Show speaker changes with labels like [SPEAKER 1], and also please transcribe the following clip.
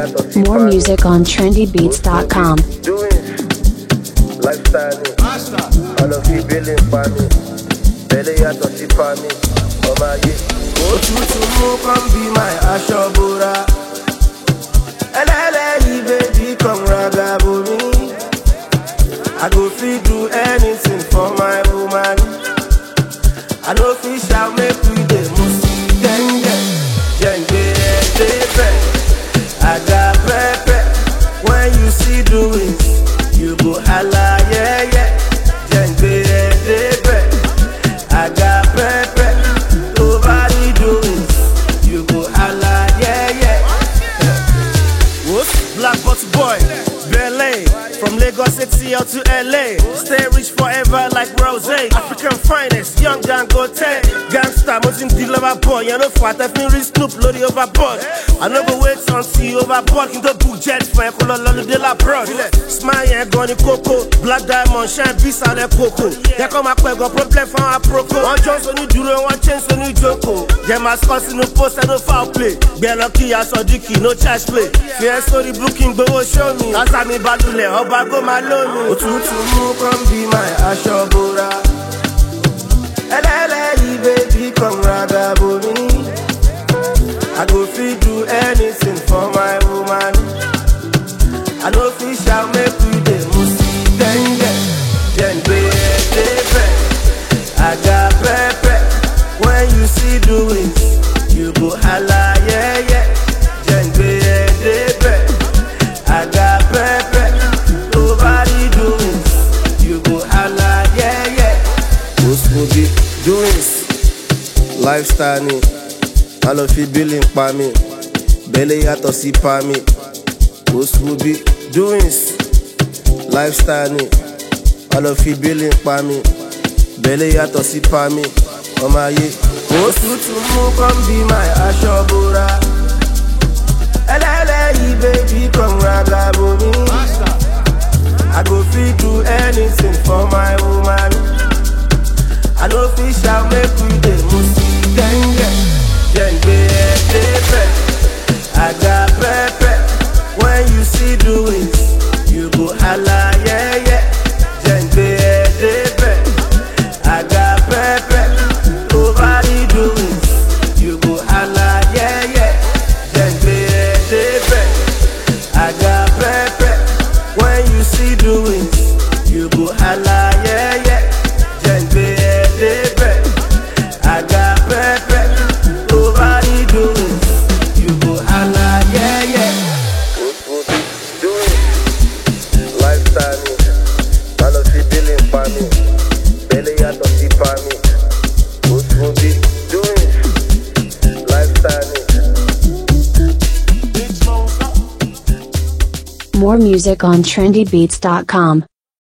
[SPEAKER 1] More music on trendybeats.com.
[SPEAKER 2] Lifestyle, all of you billing for me. Belly yàtọ̀ sí for me. Ọmọ ayé. Òtútù mú come be my aṣọ́bùrà. Ẹlẹ́lẹ́yìí baby come ragabo mi. I go fit do anything for my woman. I no fit shout make we dey move gẹ́ngẹ́. Jẹ́ǹgbé ẹ̀dẹ́fẹ̀. I got pepper. When you see doings, you go holla, yeah, yeah. Jẹ́ǹgbé ẹ̀dẹ́fẹ̀. I got pepper. Nobody doings, you go holla, yeah, yeah. Whoop, Black Bottle Boy, Berlin. From Lagos City out to LA. Stay rich forever like Rose. African finest, young Dangote. Gangsta, most in the lover boy. You know what, I've been rich Snoop, loaded overboard. I never wait until you overboard. In the book jet, fire, color, lolly de la broad. Smile and gone coco. Black diamond, shine, peace and a coco. There come a quick, got problem for a proco. One chance on you duro, one chance on you joko. Yeah, my scores in no post and no foul play. Be lucky, I saw Dicky, no charge play. Fear story booking, go show me. As I me battle, Obago Malone. Òtútù mú come be my aṣọ́bùrà. Ẹlẹ́lẹ́yìí baby come ragabo mi. I go fit do anything for my woman. I no fit shout make we dey move gẹ́ngẹ́. Jẹ́ǹgbé ẹ̀dẹ́fẹ̀. I got pepper. When you see doings, you go holla, yeah, yeah. Jẹ́ǹgbé ẹ̀dẹ́fẹ̀. I got pepper. Nobody doings, you go holla, yeah, yeah. What's be doings? Lifestyle ni, all of you billing pa mi. Belly yàtọ̀ sí pa mi. What's be doings? Lifestyle ni, all of you billing pa mi. Belly yàtọ̀ sí pa mi. Ọmọ ayé. Òtútù mú come be my aṣọ́bùrà. Ẹlẹ́lẹ́yìí baby come ragabo mi. I go fit do anything for my woman. I no fit shout make we dey move gẹ́ngẹ́. Jẹ́ǹgbé ẹ̀dẹ́fẹ̀. I got pepper. When you see doings, you go holla, yeah, yeah. Jẹ́ǹgbé ẹ̀dẹ́fẹ̀. I got pepper. Nobody doings, you go holla, yeah, yeah. Jẹ́ǹgbé ẹ̀dẹ́fẹ̀. I got pepper. When you see doings, you go holla, yeah, yeah. Jẹ́ǹgbé ẹ̀dẹ́fẹ̀. I got pepper. Nobody doings, you go holla, yeah, yeah. Doings, lifestyle ni, all of you billing for me. Belly yàtọ̀ sí for me. Doings, lifestyle ni.
[SPEAKER 1] More music on trendybeats.com.